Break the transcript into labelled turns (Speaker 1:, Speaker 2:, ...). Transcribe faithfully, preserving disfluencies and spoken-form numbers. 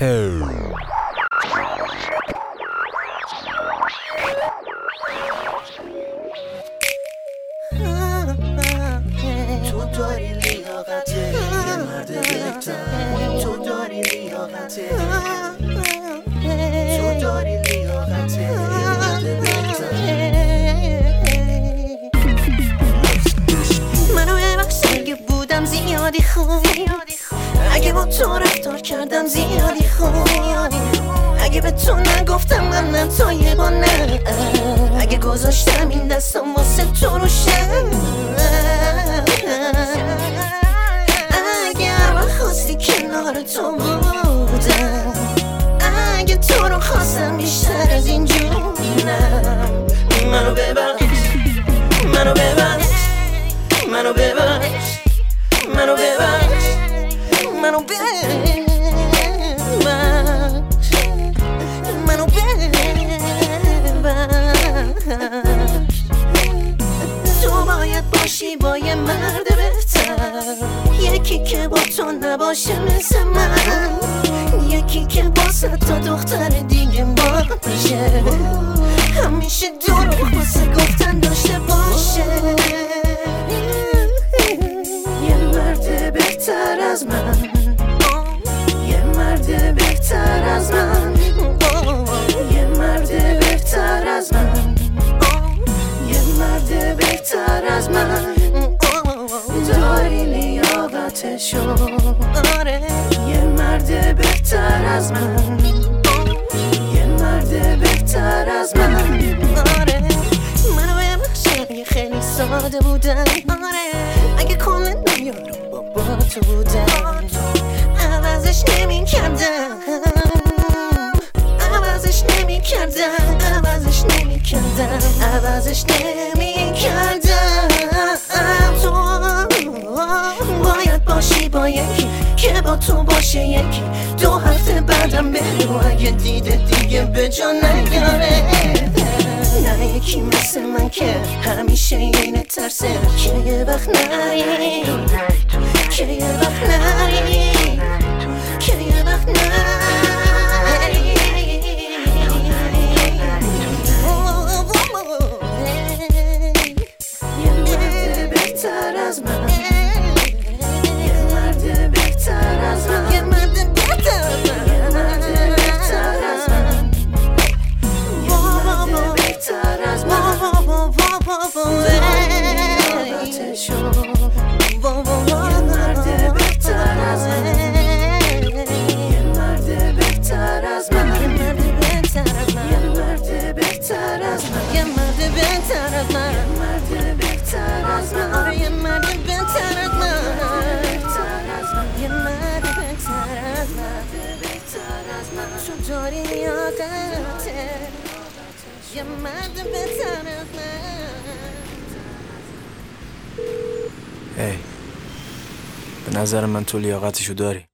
Speaker 1: تو داری لیاقته یه مرد بهتر، تو داری لیاقته، تو داری لیاقته یه مرد بهتر.
Speaker 2: منو ببخش اگه بودم زیادی خوب، اگه با تو رفتار کردم زیادی خوب، اگه به تو نگفتم من نه تای با نه، اگه گذاشتم این دستم واسه تو روشن، اگه من خواستی کنار تو بودم، اگه تو رو خواستم بیشتر از اینجور، نه
Speaker 1: منو ببخش، منو ببخش، منو ببخش، منو ببخش،
Speaker 2: منو ببخش، منو ببخش. تو باید باشی با یه مرد بهتر، یکی که با تو نباشه مثل من، یکی که با صد تا دختر دیگه باشه، همیشه دروغ واسه گفتن داشته باشه.
Speaker 1: یه مرد بهتر از من، یه مرد بهتر از من، یه مرد بهتر از من، یه مرد بهتر از من. داری لیاقتشو، یه مرد بهتر از من، یه مرد بهتر از من.
Speaker 2: منو ببخش اگه خیلی ساده بودم، اگه کل دنیا رو با تو بودم، عوضش نمی کردم، عوضش نمی کردم، عوضش نمی کردم، عوضش نمی کردم. تو باید باشی با یکی که با تو باشه، یکی دو هفته بعدم بری و اگه دیده دیگه به جا نیاره، نه یکی مثل من که همیشه اینه ترسه که یه وقت نری، که یه وقت نری، که یه وقت نری.
Speaker 1: یه مرد بهتر از من، یه مرد بهتر از من،
Speaker 2: یه مرد بهتر از من،
Speaker 1: یه مرد بهتر از من، یه مرد بهتر از من. لیاقتشو، یه مرد بهتر از من، یه مرد بهتر از من،
Speaker 2: یه مرد بهتر از من،
Speaker 1: یه مرد بهتر از من،
Speaker 2: یه مرد بهتر از من،
Speaker 1: یه مرد بهتر از من.
Speaker 2: آره یه مرد بهتر از من، یه مرد بهتر از من. تو داری لیاقته، یه مرد بهتر از من.
Speaker 3: هی، به نظر من تو لیاقتشو داری.